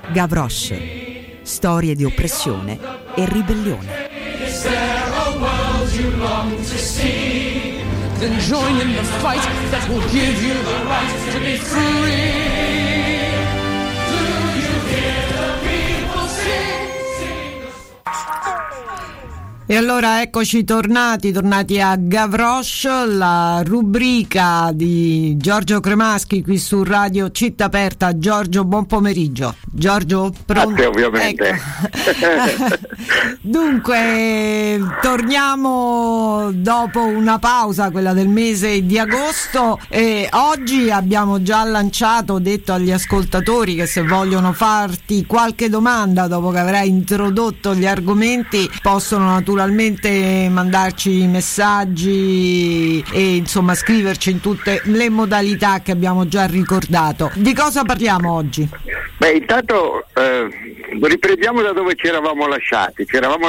Gavroche, storie di oppressione e ribellione. Then join in the fight that will give you the right to be free. Do you hear the people sing? E allora eccoci tornati a Gavroche, la rubrica di Giorgio Cremaschi qui su Radio Città Aperta. Giorgio, buon pomeriggio. Giorgio, pronto? Grazie, ovviamente. Ecco. Dunque, torniamo dopo una pausa, quella del mese di agosto, e oggi abbiamo già detto agli ascoltatori che se vogliono farti qualche domanda dopo che avrai introdotto gli argomenti possono naturalmente mandarci messaggi e insomma scriverci in tutte le modalità che abbiamo già ricordato. Di cosa parliamo oggi? Beh, intanto riprendiamo da dove ci eravamo lasciati.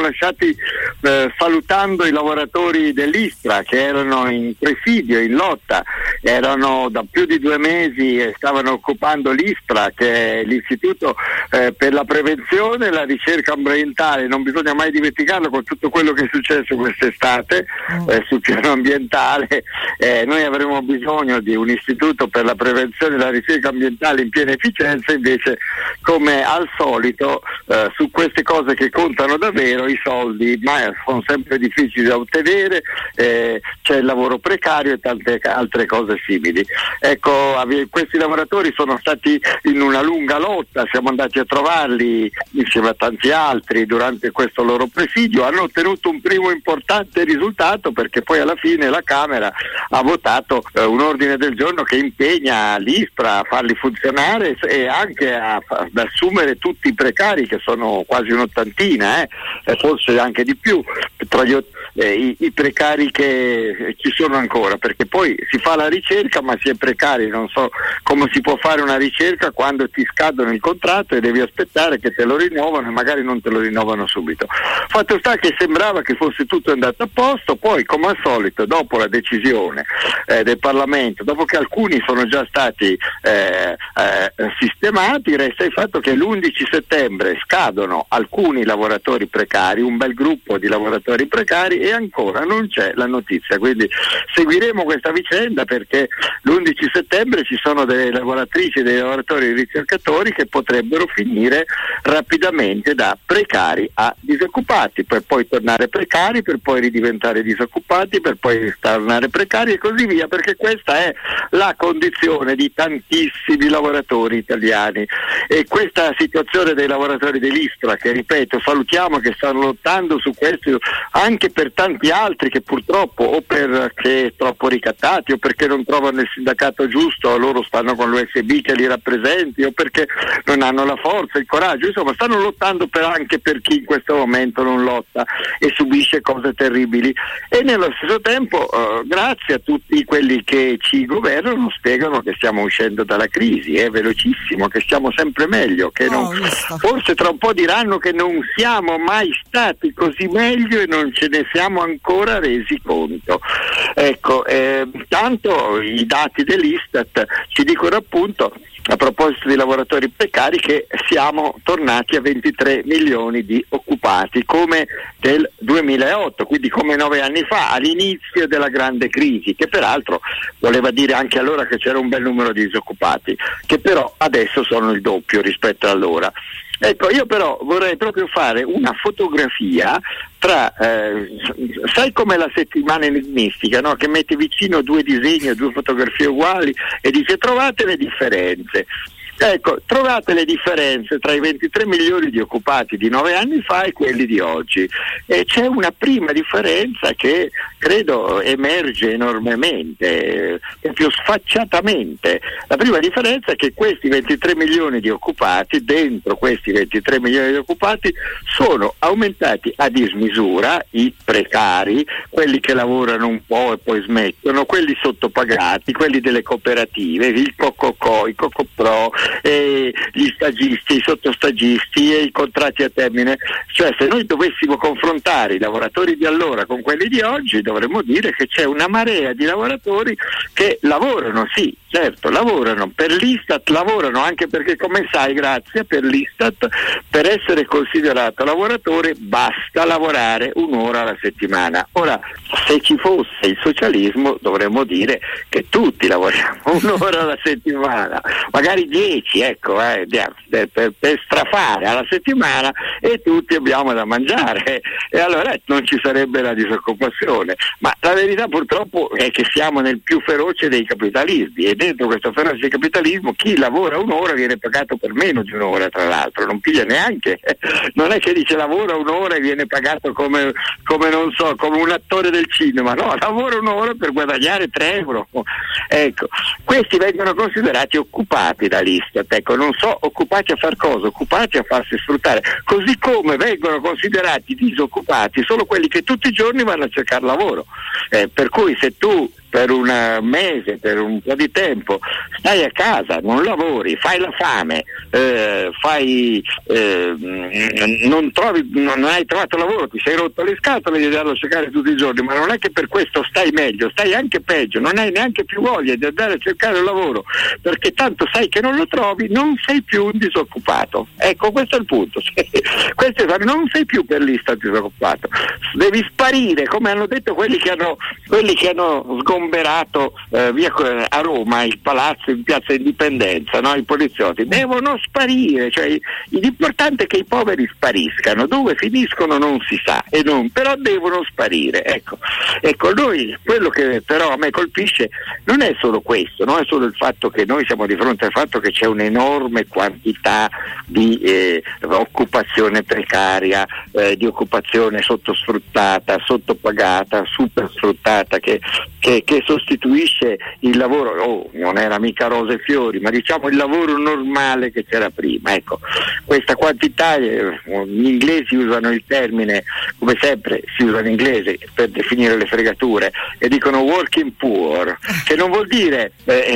Salutando i lavoratori dell'Ispra che erano in presidio, in lotta, erano da più di 2 mesi e stavano occupando l'Ispra, che è l'Istituto per la prevenzione e la ricerca ambientale. Non bisogna mai dimenticarlo con tutto quello che è successo quest'estate sul piano ambientale. Noi avremo bisogno di un istituto per la prevenzione e la ricerca ambientale in piena efficienza, invece come al solito su queste cose che contano davvero i soldi ma sono sempre difficili da ottenere, c'è il lavoro precario e tante altre cose simili. Ecco, questi lavoratori sono stati in una lunga lotta, siamo andati a trovarli insieme a tanti altri durante questo loro presidio, hanno ottenuto un primo importante risultato perché poi alla fine la Camera ha votato un ordine del giorno che impegna l'Ispra a farli funzionare e anche ad assumere tutti i precari, che sono quasi un'ottantina, forse anche di più, tra i precari che ci sono ancora, perché poi si fa la ricerca ma si è precari. Non so come si può fare una ricerca quando ti scadono il contratto e devi aspettare che te lo rinnovano e magari non te lo rinnovano subito. Fatto sta che sembrava che fosse tutto andato a posto, poi come al solito dopo la decisione del Parlamento, dopo che alcuni sono già stati sistemati, resta il fatto che l'11 settembre scadono alcuni lavoratori precari, un bel gruppo di lavoratori precari, e ancora non c'è la notizia. Quindi seguiremo questa vicenda perché l'11 settembre ci sono delle lavoratrici e dei lavoratori ricercatori che potrebbero finire rapidamente da precari a disoccupati, per poi tornare precari, per poi ridiventare disoccupati, per poi tornare precari e così via, perché questa è la condizione di tantissimi lavoratori italiani. E questa situazione dei lavoratori dell'Ispra, che ripeto salutiamo, che stanno lottando su questo anche per tanti altri che purtroppo o perché troppo ricattati o perché non trovano il sindacato giusto, loro stanno con l'USB che li rappresenti, o perché non hanno la forza, il coraggio, insomma stanno lottando anche per chi in questo momento non lotta e subisce cose terribili. E nello stesso tempo grazie a tutti quelli che ci governano spiegano che stiamo uscendo dalla crisi, è velocissimo, che stiamo sempre meglio, che forse tra un po' diranno che non siamo mai stati così meglio e non ce ne siamo ancora resi conto. Ecco, tanto i dati dell'Istat ci dicono appunto, a proposito di lavoratori precari, che siamo tornati a 23 milioni di occupati come del 2008, quindi come 9 anni fa, all'inizio della grande crisi, che peraltro voleva dire anche allora che c'era un bel numero di disoccupati, che però adesso sono il doppio rispetto a allora. Ecco, io però vorrei proprio fare una fotografia tra, sai come la settimana enigmistica, no? Che mette vicino 2 disegni o 2 fotografie uguali e dice trovate le differenze. Ecco, trovate le differenze tra i 23 milioni di occupati di 9 anni fa e quelli di oggi. E c'è una prima differenza che credo emerge enormemente, proprio sfacciatamente. La prima differenza è che questi 23 milioni di occupati, dentro questi 23 milioni di occupati, sono aumentati a dismisura i precari, quelli che lavorano un po' e poi smettono, quelli sottopagati, quelli delle cooperative, il Cococò, i Cocopro, gli stagisti, i sottostagisti e i contratti a termine. Cioè, se noi dovessimo confrontare i lavoratori di allora con quelli di oggi, dovremmo dire che c'è una marea di lavoratori che lavorano, sì, certo, lavorano per l'Istat, lavorano anche perché, come sai, grazie per l'Istat, per essere considerato lavoratore basta lavorare un'ora alla settimana. Ora, se ci fosse il socialismo, dovremmo dire che tutti lavoriamo un'ora alla settimana, magari 10, ecco, per strafare alla settimana, e tutti abbiamo da mangiare, e allora non ci sarebbe la disoccupazione. Ma la verità purtroppo è che siamo nel più feroce dei capitalismi, e dentro questo feroce capitalismo chi lavora un'ora viene pagato per meno di un'ora, tra l'altro, non piglia neanche, non è che dice lavora un'ora e viene pagato come non so, come un attore del cinema, no, lavora un'ora per guadagnare 3 euro. Ecco, questi vengono considerati occupati dall'Istat, ecco, non so occupati a far cosa, occupati a farsi sfruttare, così come vengono considerati disoccupati solo quelli che tutti i giorni vanno a cercare lavoro, per cui se tu per un mese, per un po' di tempo stai a casa, non lavori, fai la fame, non hai trovato lavoro, ti sei rotto le scatole di andarlo a cercare tutti i giorni, ma non è che per questo stai meglio, stai anche peggio, non hai neanche più voglia di andare a cercare un lavoro, perché tanto sai che non lo trovi, non sei più un disoccupato. Ecco, questo è il punto. Non sei più per l'Istat disoccupato, devi sparire, come hanno detto quelli che hanno sgomberato via a Roma il palazzo in piazza Indipendenza, no? I poliziotti devono sparire, cioè l'importante è che i poveri spariscano, dove finiscono non si sa, però devono sparire. Ecco, noi, quello che però a me colpisce non è solo questo, non è solo il fatto che noi siamo di fronte al fatto che c'è un'enorme quantità di occupazione precaria, di occupazione sottosfruttata, sottopagata, supersfruttata, che sostituisce il lavoro, non era mica rose e fiori, ma diciamo il lavoro normale che c'era prima. Ecco, questa quantità, gli inglesi usano il termine, come sempre si usa in inglese per definire le fregature, e dicono working poor, che non vuol dire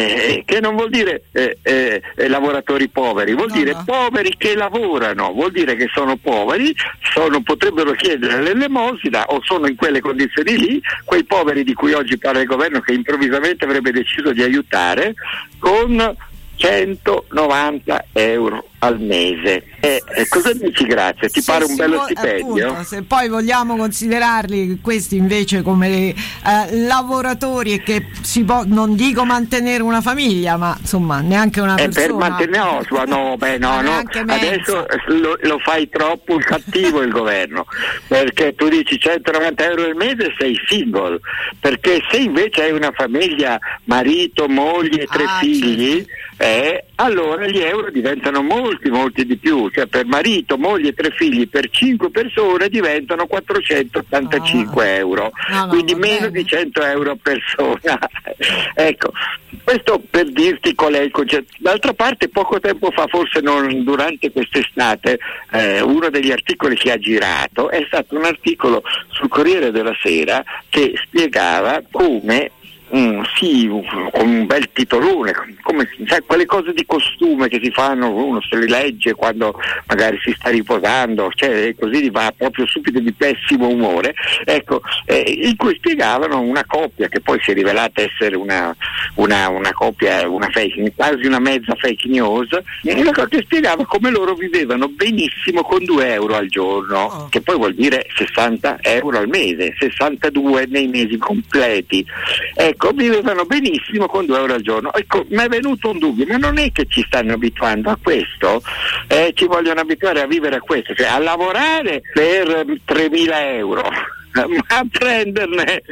lavoratori poveri, vuol dire poveri che lavorano, vuol dire che sono poveri, potrebbero chiedere l'elemosina o sono in quelle condizioni lì, quei poveri di cui oggi parla il governo, che improvvisamente avrebbe deciso di aiutare con 190 euro al mese. Cosa dici, grazie? Ti pare un bello stipendio? Appunto, se poi vogliamo considerarli questi invece come lavoratori, e che si può, non dico mantenere una famiglia, ma insomma neanche una persona. Per mantenere, no. Adesso lo fai troppo il cattivo il governo, perché tu dici 190 euro al mese, sei single, perché se invece hai una famiglia, marito, moglie, 3 figli, allora gli euro diventano molti di più, cioè per marito, moglie, 3 figli, per 5 persone diventano 485 euro, quindi meno di 100 euro a persona. Ecco, questo per dirti qual è il concetto. D'altra parte, poco tempo fa, forse non durante quest'estate, uno degli articoli che ha girato è stato un articolo sul Corriere della Sera che spiegava come con un bel titolone, come sai, quelle cose di costume che si fanno, uno se li legge quando magari si sta riposando, cioè così va proprio subito di pessimo umore, ecco, in cui spiegavano una coppia che poi si è rivelata essere una coppia, una fake, quasi una mezza fake news, che spiegava come loro vivevano benissimo con 2 euro al giorno, che poi vuol dire 60 euro al mese, 62 nei mesi completi. Ecco, vivevano benissimo con 2 euro al giorno. Ecco, mi è venuto un dubbio, ma non è che ci stanno abituando a questo? Ci vogliono abituare a vivere a questo, cioè a lavorare per 3.000 euro, ma a prenderne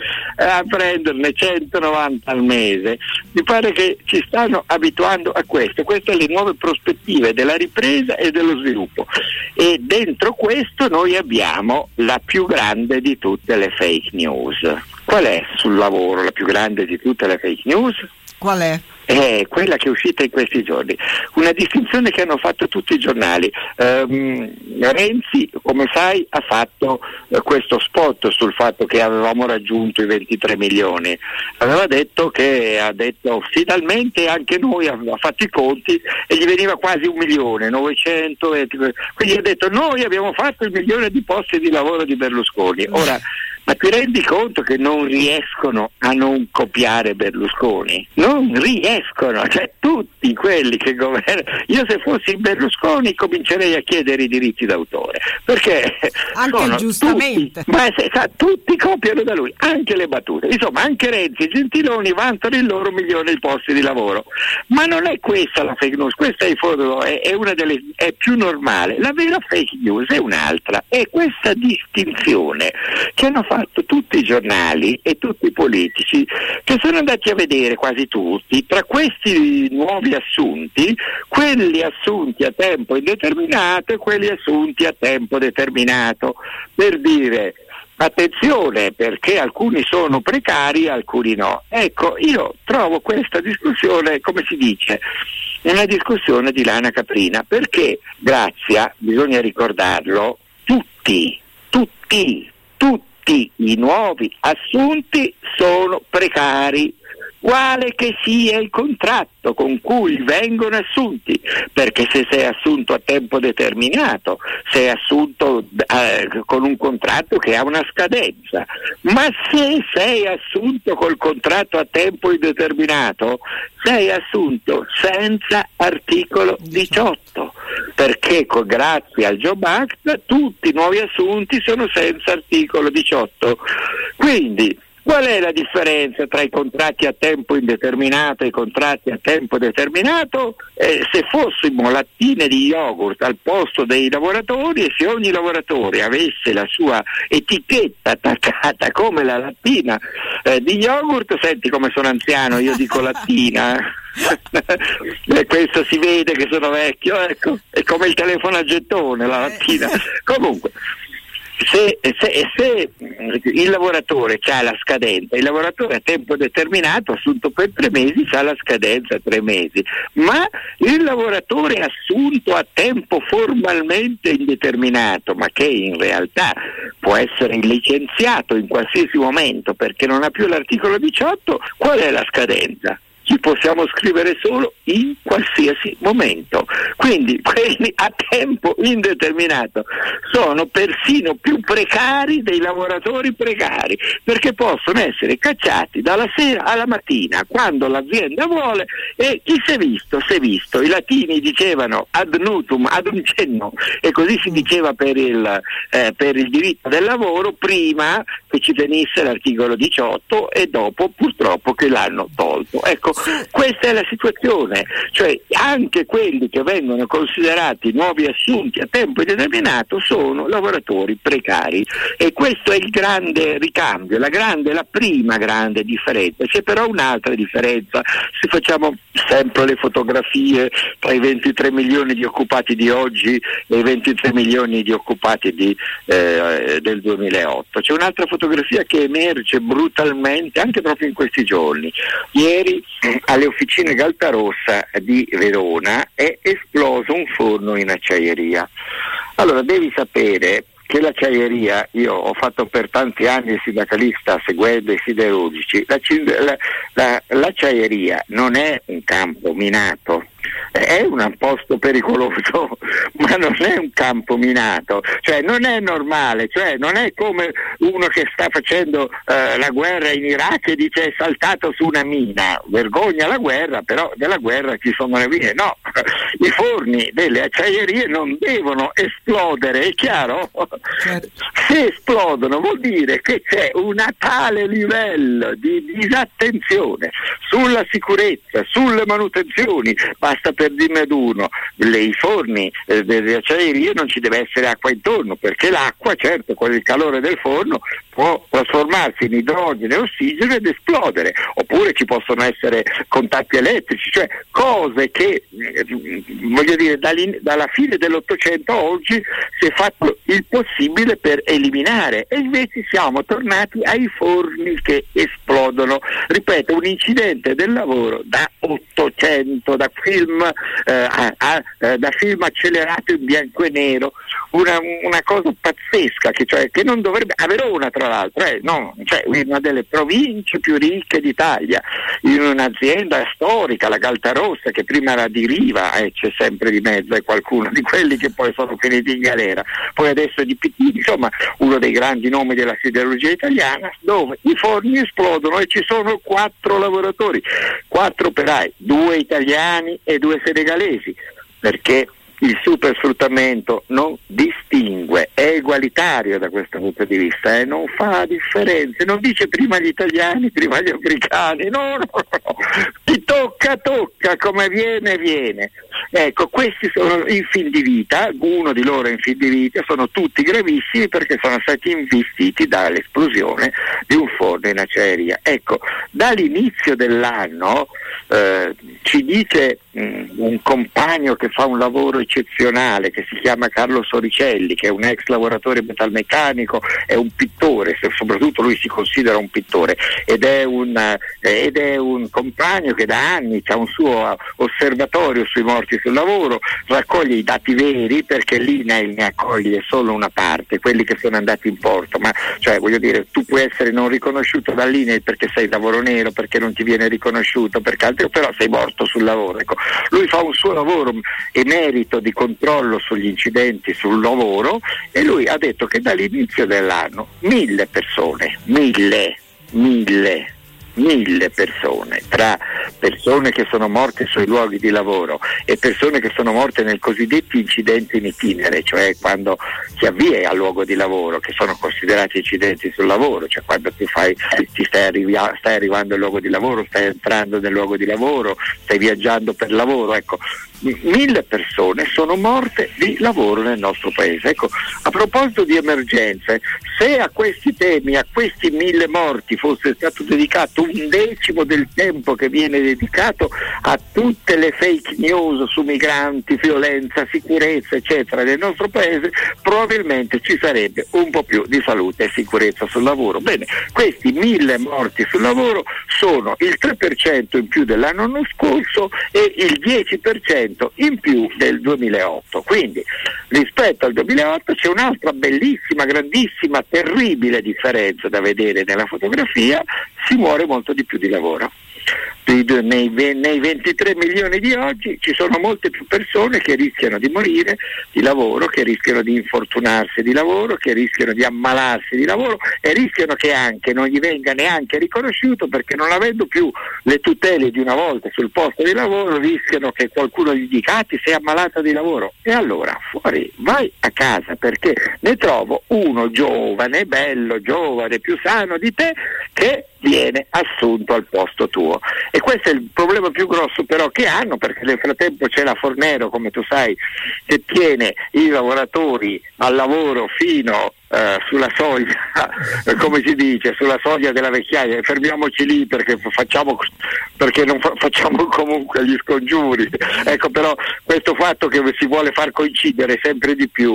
190 al mese. Mi pare che ci stanno abituando a questo. Queste le nuove prospettive della ripresa e dello sviluppo, e dentro questo noi abbiamo la più grande di tutte le fake news. Qual è sul lavoro la più grande di tutte le fake news? Qual è? è quella che è uscita in questi giorni, una distinzione che hanno fatto tutti i giornali. Renzi, come sai, ha fatto questo spot sul fatto che avevamo raggiunto i 23 milioni, aveva detto finalmente anche noi, ha fatto i conti e gli veniva quasi 1.900.000, quindi ha detto noi abbiamo fatto il 1 milione di posti di lavoro di Berlusconi. Ora, ma ti rendi conto che non riescono a non copiare Berlusconi? Non riescono, cioè tutti quelli che governano. Io se fossi Berlusconi comincerei a chiedere i diritti d'autore, perché anche giustamente tutti copiano da lui, anche le battute. Insomma, anche Renzi e Gentiloni vantano il loro 1 milione di posti di lavoro. Ma non è questa la fake news, questa è una delle, è più normale. La vera fake news è un'altra, è questa distinzione che hanno fatto tutti i giornali e tutti i politici, che sono andati a vedere quasi tutti tra questi nuovi assunti, quelli assunti a tempo indeterminato e quelli assunti a tempo determinato, per dire attenzione perché alcuni sono precari e alcuni no. Ecco, io trovo questa discussione, come si dice, una discussione di lana caprina, perché Grazia, bisogna ricordarlo, tutti i nuovi assunti sono precari, quale che sia il contratto con cui vengono assunti, perché se sei assunto a tempo determinato, sei assunto con un contratto che ha una scadenza, ma se sei assunto col contratto a tempo indeterminato, sei assunto senza articolo 18, perché grazie al Job Act tutti i nuovi assunti sono senza articolo 18. Quindi qual è la differenza tra i contratti a tempo indeterminato e i contratti a tempo determinato? Se fossimo lattine di yogurt al posto dei lavoratori, e se ogni lavoratore avesse la sua etichetta attaccata come la lattina di yogurt, senti come sono anziano, io dico lattina. Questo si vede che sono vecchio, ecco, è come il telefono a gettone, la lattina. Comunque, se il lavoratore ha la scadenza, il lavoratore a tempo determinato assunto per 3 mesi ha la scadenza 3 mesi, ma il lavoratore assunto a tempo formalmente indeterminato, ma che in realtà può essere licenziato in qualsiasi momento perché non ha più l'articolo 18, qual è la scadenza? Ci possiamo scrivere solo in qualsiasi momento. Quindi quelli a tempo indeterminato sono persino più precari dei lavoratori precari, perché possono essere cacciati dalla sera alla mattina quando l'azienda vuole, e chi si è visto. I latini dicevano ad nutum ad uncenno, e così si diceva per il diritto del lavoro prima che ci venisse l'articolo 18 e dopo purtroppo che l'hanno tolto. Ecco, questa è la situazione, cioè anche quelli che vengono considerati nuovi assunti a tempo indeterminato sono lavoratori precari, e questo è il grande ricambio, la prima grande differenza. C'è però un'altra differenza, se facciamo sempre le fotografie tra i 23 milioni di occupati di oggi e i 23 milioni di occupati del 2008, c'è un'altra fotografia che emerge brutalmente anche proprio in questi giorni. Ieri alle officine Galtarossa di Verona è esploso un forno in acciaieria. Allora, devi sapere che l'acciaieria, io ho fatto per tanti anni il sindacalista seguendo i siderurgici, l'acciaieria non è un campo minato, è un posto pericoloso, ma non è un campo minato, cioè non è normale, cioè non è come uno che sta facendo la guerra in Iraq e dice è saltato su una mina, vergogna la guerra, però nella guerra ci sono le mine. No, i forni delle acciaierie non devono esplodere, è chiaro? Certo. Se esplodono vuol dire che c'è un tale livello di disattenzione sulla sicurezza, sulle manutenzioni. Basta per dirne ad uno, i forni delle acciaierie non ci deve essere acqua intorno, perché l'acqua, certo, con il calore del forno può trasformarsi in idrogeno e ossigeno ed esplodere, oppure ci possono essere contatti elettrici, cioè cose che voglio dire dalla fine dell'Ottocento a oggi si è fatto il possibile per eliminare, e invece siamo tornati ai forni che esplodono. Ripeto, un incidente del lavoro da 800, da film accelerato in bianco e nero, una cosa pazzesca che non dovrebbe. A Verona, tra l'altro, una delle province più ricche d'Italia, in un'azienda storica, la Galtarossa, che prima era di Riva, c'è sempre di mezzo qualcuno di quelli che poi sono finiti in galera, poi adesso di Pittini, insomma uno dei grandi nomi della siderurgia italiana, dove i forni esplodono e ci sono 4 lavoratori, 4 operai, 2 italiani e 2 senegalesi, perché il supersfruttamento non distingue, è egualitario da questo punto di vista, non fa differenze, non dice prima gli italiani, prima gli africani, no, ti tocca, come viene. Ecco, questi sono in fin di vita, uno di loro in fin di vita, sono tutti gravissimi perché sono stati investiti dall'esplosione di un forno in acciaieria. Ecco, dall'inizio dell'anno ci dice un compagno che fa un lavoro eccezionale, che si chiama Carlo Soricelli, che è un ex lavoratore metalmeccanico, è un pittore, soprattutto lui si considera un pittore, ed è un compagno che da anni ha un suo osservatorio sui morti sul lavoro, raccoglie i dati veri, perché l'INAIL ne accoglie solo una parte, quelli che sono andati in porto, ma tu puoi essere non riconosciuto dall'INAIL perché sei lavoro nero, perché non ti viene riconosciuto, perché altro, però sei morto sul lavoro. Ecco, lui fa un suo lavoro emerito di controllo sugli incidenti sul lavoro, e lui ha detto che dall'inizio dell'anno 1000 persone, 1000 persone, tra persone che sono morte sui luoghi di lavoro e persone che sono morte nel cosiddetto incidente in itinere, cioè quando si avvia al luogo di lavoro, che sono considerati incidenti sul lavoro, cioè quando tu stai arrivando al luogo di lavoro, stai entrando nel luogo di lavoro, stai viaggiando per lavoro. Ecco, 1000 persone sono morte di lavoro nel nostro paese. Ecco, a proposito di emergenze, se a questi temi, a questi 1000 morti fosse stato dedicato 1/10 del tempo che viene dedicato a tutte le fake news su migranti, violenza, sicurezza eccetera nel nostro paese, probabilmente ci sarebbe un po' più di salute e sicurezza sul lavoro. Bene, questi 1000 morti sul lavoro sono il 3% in più dell'anno scorso e il 10% in più del 2008, quindi rispetto al 2008 c'è un'altra bellissima, grandissima, terribile differenza da vedere nella fotografia: si muore molto di più di lavoro. Nei 23 milioni di oggi ci sono molte più persone che rischiano di morire di lavoro, che rischiano di infortunarsi di lavoro, che rischiano di ammalarsi di lavoro, e rischiano che anche non gli venga neanche riconosciuto, perché non avendo più le tutele di una volta sul posto di lavoro, rischiano che qualcuno gli dica: ti sei ammalato di lavoro, e allora fuori, vai a casa, perché ne trovo uno giovane, bello, giovane, più sano di te, che viene assunto al posto tuo. E questo è il problema più grosso però che hanno, perché nel frattempo c'è la Fornero, come tu sai, che tiene i lavoratori al lavoro fino sulla soglia, come si dice, sulla soglia della vecchiaia. Fermiamoci lì perché non facciamo comunque gli scongiuri. Ecco, però questo fatto che si vuole far coincidere sempre di più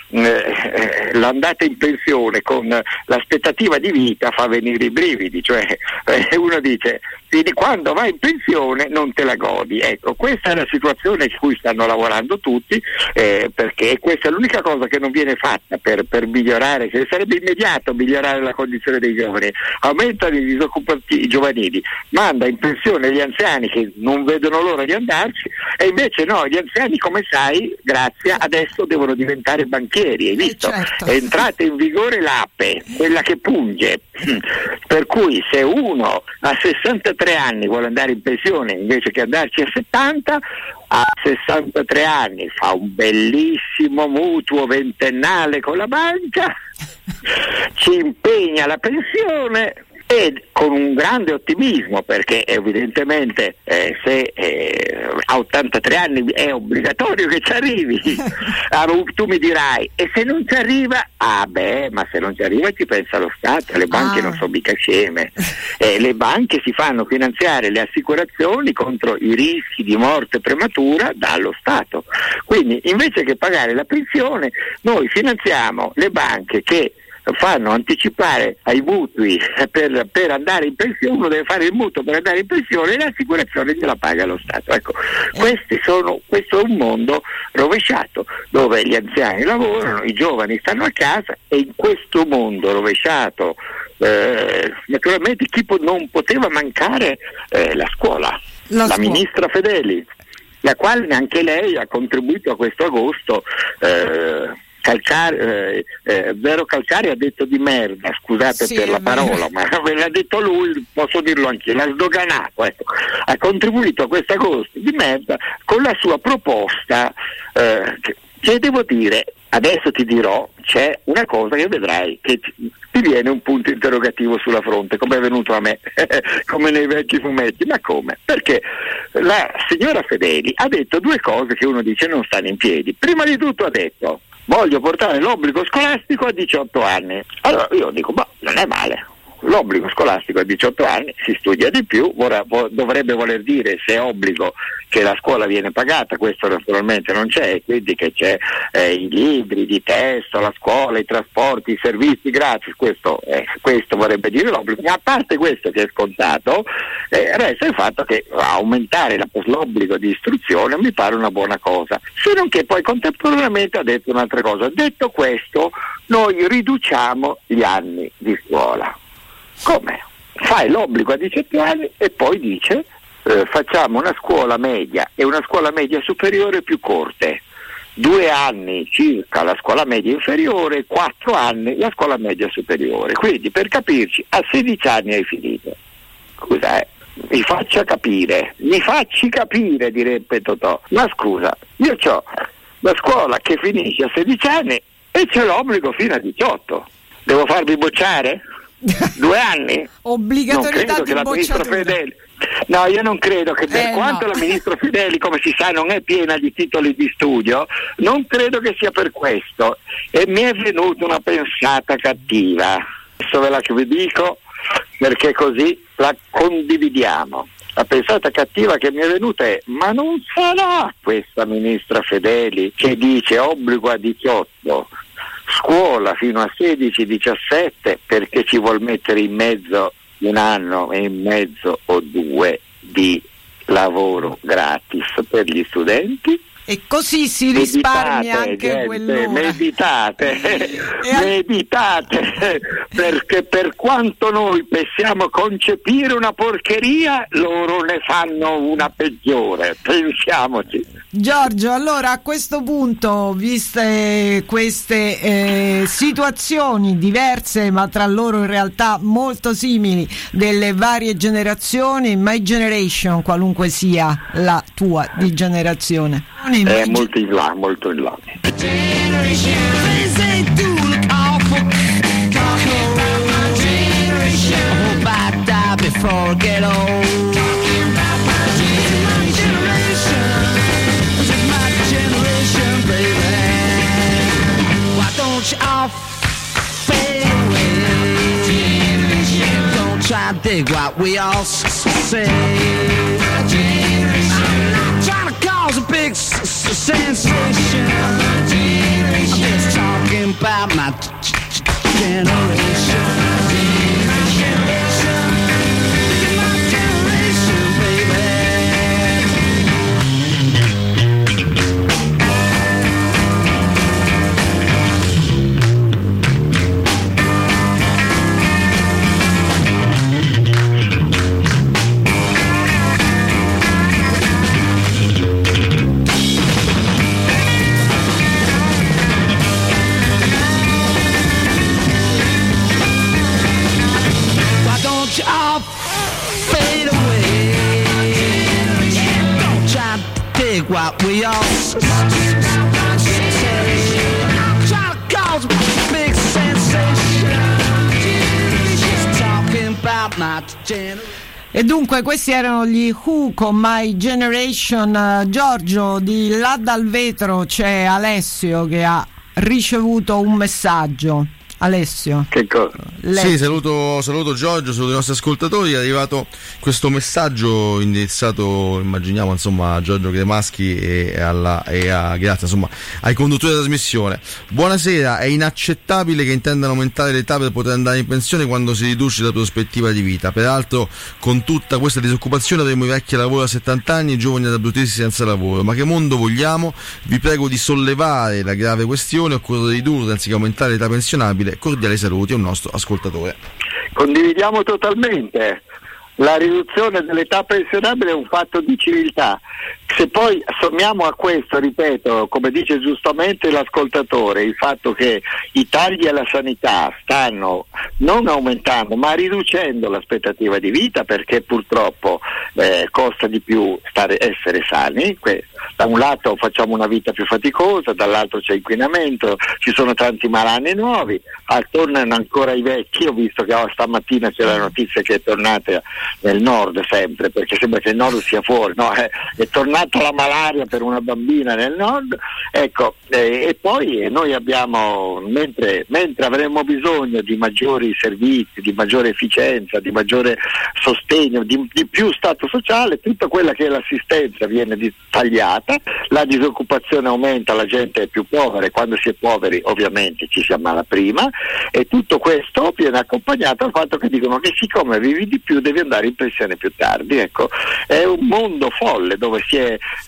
l'andata in pensione con l'aspettativa di vita fa venire i brividi, cioè uno dice: quando vai in pensione non te la godi. Ecco, questa è la situazione in cui stanno lavorando tutti, perché questa è l'unica cosa che non viene fatta per migliorare, che sarebbe immediato migliorare la condizione dei giovani. Aumenta i disoccupati giovanili, manda in pensione gli anziani che non vedono l'ora di andarci, e invece no, gli anziani, come sai, Grazia, adesso devono diventare banchieri, hai visto? Certo. È entrata in vigore l'APE, quella che punge, per cui se uno a 63 anni vuole andare in pensione invece che andarci a 70, a 63 anni fa un bellissimo mutuo ventennale con la banca, ci impegna la pensione, e con un grande ottimismo, perché evidentemente se a 83 anni è obbligatorio che ci arrivi. Tu mi dirai: e se non ci arriva? Ma se non ci arriva ci pensa lo Stato, le banche non sono mica sceme, le banche si fanno finanziare le assicurazioni contro i rischi di morte prematura dallo Stato, quindi invece che pagare la pensione noi finanziamo le banche che fanno anticipare ai mutui per andare in pensione, uno deve fare il mutuo per andare in pensione e l'assicurazione gliela paga lo Stato. Ecco, questo è un mondo rovesciato dove gli anziani lavorano, i giovani stanno a casa, e in questo mondo rovesciato naturalmente non poteva mancare la scuola. La ministra Fedeli, la quale neanche lei ha contribuito a questo agosto. Vero Calcari ha detto di merda, scusate per la parola, ma l'ha detto lui, posso dirlo anch'io, l'ha sdoganato, ecco. Ha contribuito a questo agosto di merda con la sua proposta, che devo dire, adesso ti dirò, c'è una cosa che vedrai che ti viene un punto interrogativo sulla fronte, come è venuto a me, come nei vecchi fumetti. Ma come? Perché la signora Fedeli ha detto due cose che uno dice non stanno in piedi. Prima di tutto ha detto: voglio portare l'obbligo scolastico a 18 anni. Allora io dico, non è male. L'obbligo scolastico a 18 anni, si studia di più, dovrebbe voler dire, se è obbligo, che la scuola viene pagata. Questo naturalmente non c'è, quindi che c'è i libri di testo, la scuola, i trasporti, i servizi gratis, questo vorrebbe dire l'obbligo. Ma a parte questo, che è scontato, resta il fatto che aumentare l'obbligo di istruzione mi pare una buona cosa, se non che poi contemporaneamente ha detto un'altra cosa. Detto questo, noi riduciamo gli anni di scuola. Come? Fai l'obbligo a 18 anni e poi dice facciamo una scuola media e una scuola media superiore più corte, 2 anni circa la scuola media inferiore, 4 anni la scuola media superiore. Quindi, per capirci, a 16 anni hai finito. Scusa, mi facci capire, direbbe Totò. Ma scusa, io ho la scuola che finisce a 16 anni e c'è l'obbligo fino a 18. Devo farvi bocciare? 2 anni? Obbligatorietà di bocciatura. No, io non credo che per quanto la ministra Fedeli, come si sa, non è piena di titoli di studio, non credo che sia per questo, e mi è venuta una pensata cattiva. Adesso ve la vi dico perché così la condividiamo. La pensata cattiva che mi è venuta è: ma non sarà questa ministra Fedeli che dice obbligo a 18, scuola fino a 16-17 perché ci vuol mettere in mezzo 1 anno e mezzo o 2 di lavoro gratis per gli studenti? E così si risparmia anche quell'ora. Meditate, perché per quanto noi possiamo concepire una porcheria, loro ne fanno una peggiore, pensiamoci. Giorgio, allora a questo punto, viste queste situazioni diverse ma tra loro in realtà molto simili delle varie generazioni, My Generation, qualunque sia la tua di generazione, è molto in là, molto in là. Try to dig what we all say. I'm not trying to cause a big sensation. I'm just talking about my generation. What we all say. Try to cause a big sensation. Just talking about my generation. E dunque questi erano gli Who con My Generation. Giorgio, di là dal vetro c'è Alessio che ha ricevuto un messaggio. Alessio. Che cosa? Sì, saluto Giorgio, saluto i nostri ascoltatori. È arrivato questo messaggio indirizzato, immaginiamo, insomma, a Giorgio Cremaschi grazie, insomma, ai conduttori della trasmissione. Buonasera, è inaccettabile che intendano aumentare l'età per poter andare in pensione quando si riduce la prospettiva di vita. Peraltro, con tutta questa disoccupazione avremo i vecchi a lavoro a 70 anni e i giovani ad abrutirsi senza lavoro. Ma che mondo vogliamo? Vi prego di sollevare la grave questione, occorre ridurre anziché aumentare l'età pensionabile. Cordiali saluti a un nostro ascoltatore. Condividiamo totalmente. La riduzione dell'età pensionabile è un fatto di civiltà. Se poi sommiamo a questo, ripeto, come dice giustamente l'ascoltatore, il fatto che i tagli alla sanità stanno non aumentando ma riducendo l'aspettativa di vita, perché purtroppo costa di più essere sani. Da un lato facciamo una vita più faticosa, dall'altro c'è inquinamento, ci sono tanti malanni nuovi, tornano ancora i vecchi. Ho visto che stamattina c'è la notizia che è tornata nel nord sempre, perché sembra che il nord sia fuori, no? È tornata la malaria per una bambina nel nord, ecco, e poi noi abbiamo, mentre avremmo bisogno di maggiori servizi, di maggiore efficienza, di maggiore sostegno, di più stato sociale, tutta quella che è l'assistenza viene tagliata, la disoccupazione aumenta, la gente è più povera e quando si è poveri ovviamente ci si ammala prima, e tutto questo viene accompagnato dal fatto che dicono che siccome vivi di più devi andare in pensione più tardi. Ecco, è un mondo folle dove si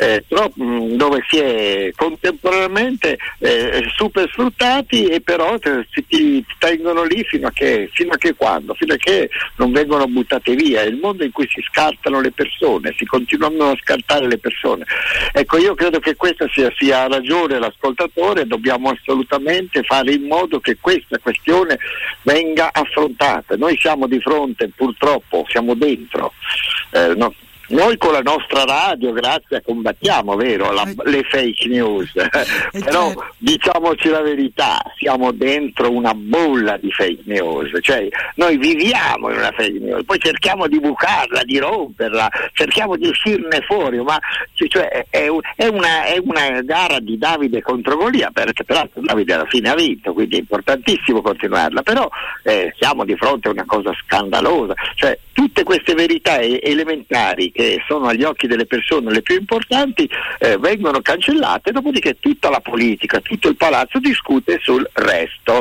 è contemporaneamente super sfruttati, e però ti tengono lì fino a che quando? Fino a che non vengono buttate via. È il mondo in cui si scartano le persone, si continuano a scartare le persone. Ecco, io credo che questa sia ragione l'ascoltatore, dobbiamo assolutamente fare in modo che questa questione venga affrontata. Noi siamo di fronte, purtroppo siamo dentro, no? Noi con la nostra radio, grazie, combattiamo, vero, le fake news, però diciamoci la verità, siamo dentro una bolla di fake news, cioè noi viviamo in una fake news, poi cerchiamo di bucarla, di romperla, cerchiamo di uscirne fuori, ma cioè, è una gara di Davide contro Golia, perché peraltro Davide alla fine ha vinto, quindi è importantissimo continuarla, però siamo di fronte a una cosa scandalosa, cioè tutte queste verità elementari che sono agli occhi delle persone le più importanti vengono cancellate, dopodiché tutta la politica, tutto il palazzo discute sul resto.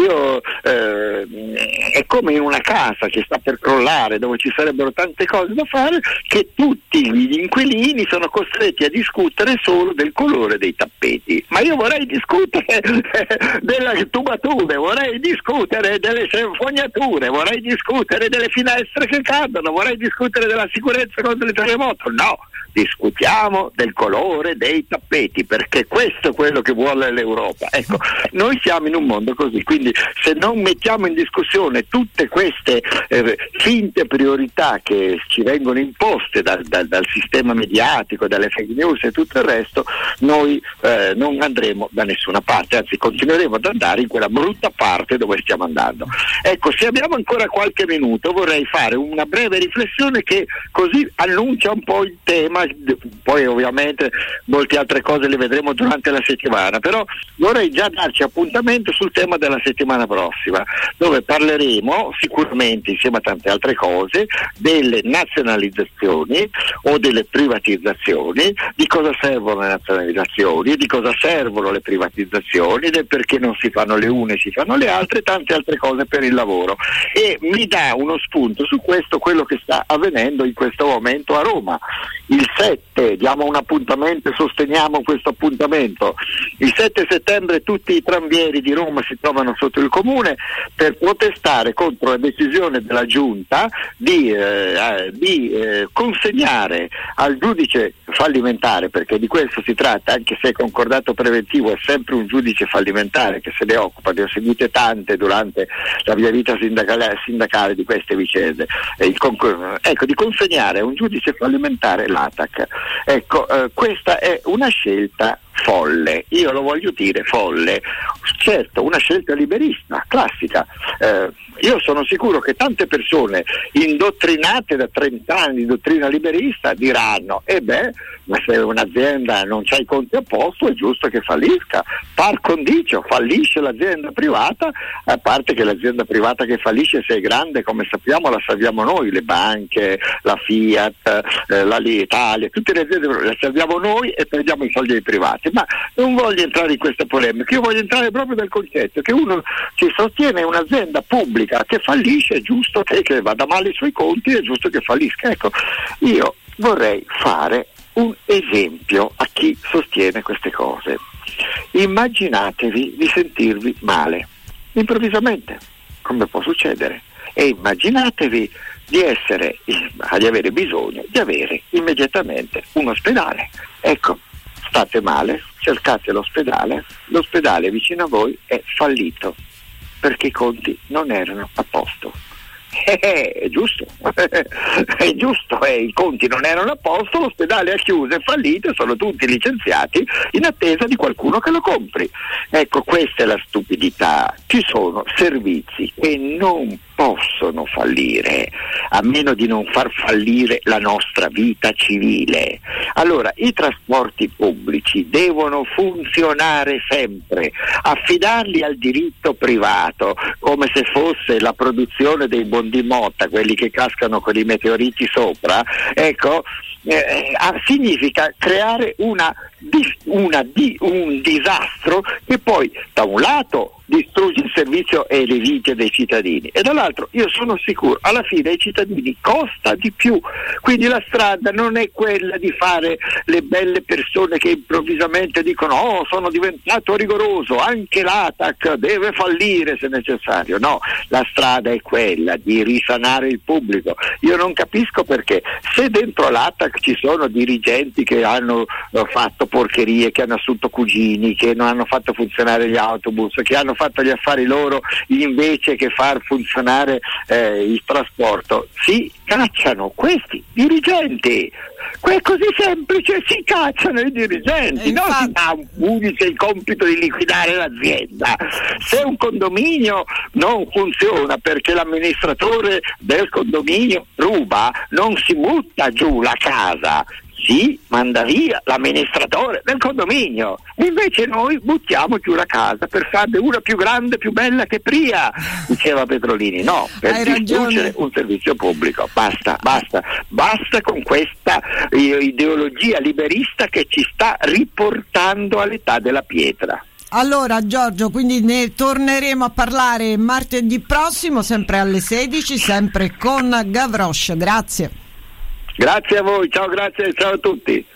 È come in una casa che sta per crollare, dove ci sarebbero tante cose da fare, che tutti gli inquilini sono costretti a discutere solo del colore dei tappeti. Ma io vorrei discutere delle tubature, vorrei discutere delle fognature, vorrei discutere delle finestre che cadono, vorrei discutere della sicurezza contro il terremoto. No, discutiamo del colore dei tappeti, perché questo è quello che vuole l'Europa. Ecco, noi siamo in un mondo così, quindi se non mettiamo in discussione tutte queste finte priorità che ci vengono imposte dal sistema mediatico, dalle fake news e tutto il resto, noi non andremo da nessuna parte, anzi continueremo ad andare in quella brutta parte dove stiamo andando. Ecco, se abbiamo ancora qualche minuto vorrei fare una breve riflessione che così annuncia un po' il tema, poi ovviamente molte altre cose le vedremo durante la settimana, però vorrei già darci appuntamento sul tema della settimana prossima, dove parleremo sicuramente, insieme a tante altre cose, delle nazionalizzazioni o delle privatizzazioni, di cosa servono le nazionalizzazioni, di cosa servono le privatizzazioni, del perché non si fanno le une, si fanno le altre, tante altre cose per il lavoro, e mi dà uno spunto su questo quello che sta avvenendo in questo momento a Roma. Il 7 diamo un appuntamento, sosteniamo questo appuntamento. Il 7 settembre tutti i tranvieri di Roma si trovano sotto il comune per protestare contro la decisione della giunta di consegnare al giudice fallimentare, perché di questo si tratta, anche se concordato preventivo è sempre un giudice fallimentare che se ne occupa, ne ho seguite tante durante la mia vita sindacale di queste vicende, ecco, di consegnare a un giudice fallimentare l'ATAC. Ecco, questa è una scelta folle, io lo voglio dire folle. certo, una scelta liberista, classica. Io sono sicuro che tante persone indottrinate da 30 anni in dottrina liberista diranno: ma se un'azienda non c'ha i conti a posto è giusto che fallisca. Par condicio, fallisce l'azienda privata, a parte che l'azienda privata che fallisce, se è grande, come sappiamo, la salviamo noi, le banche, la Fiat, l'Italia, tutte le aziende le salviamo noi e prendiamo i soldi ai privati. Ma non voglio entrare in questa polemica, io voglio entrare proprio nel concetto che uno che sostiene un'azienda pubblica che fallisce è giusto che vada male i suoi conti, è giusto che fallisca. Ecco, io vorrei fare un esempio a chi sostiene queste cose. Immaginatevi di sentirvi male improvvisamente, come può succedere, e immaginatevi di avere bisogno di avere immediatamente un ospedale. Ecco, state male, cercate l'ospedale vicino a voi è fallito perché i conti non erano a posto. È giusto, è giusto, i conti non erano a posto, l'ospedale è chiuso, è fallito, sono tutti licenziati in attesa di qualcuno che lo compri. Ecco, questa è la stupidità. Ci sono servizi che non possono fallire a meno di non far fallire la nostra vita civile. Allora, i trasporti pubblici devono funzionare sempre, affidarli al diritto privato come se fosse la produzione dei bondi Motta, quelli che cascano con i meteoriti sopra, ecco, significa creare un disastro che poi da un lato distrugge il servizio e le vite dei cittadini e dall'altro, io sono sicuro, alla fine ai cittadini costa di più. Quindi la strada non è quella di fare le belle persone che improvvisamente dicono: oh, sono diventato rigoroso, anche l'ATAC deve fallire se necessario. No, la strada è quella di risanare il pubblico. Io non capisco perché, se dentro l'ATAC ci sono dirigenti che hanno fatto porcherie, che hanno assunto cugini, che non hanno fatto funzionare gli autobus, che hanno fatto gli affari loro invece che far funzionare il trasporto, si cacciano questi dirigenti. È così semplice, si cacciano i dirigenti, non si dà a un giudice il compito di liquidare l'azienda. Se un condominio non funziona perché l'amministratore del condominio ruba, non si butta giù la casa, si manda via l'amministratore del condominio. Invece noi buttiamo giù la casa per farne una più grande, più bella che prima, diceva Petrolini. No, per distruggere un servizio pubblico. Basta con questa ideologia liberista che ci sta riportando all'età della pietra. Allora Giorgio, quindi ne torneremo a parlare martedì prossimo, sempre alle 16, sempre con Gavroche. Grazie. Grazie a voi, ciao, grazie, ciao a tutti.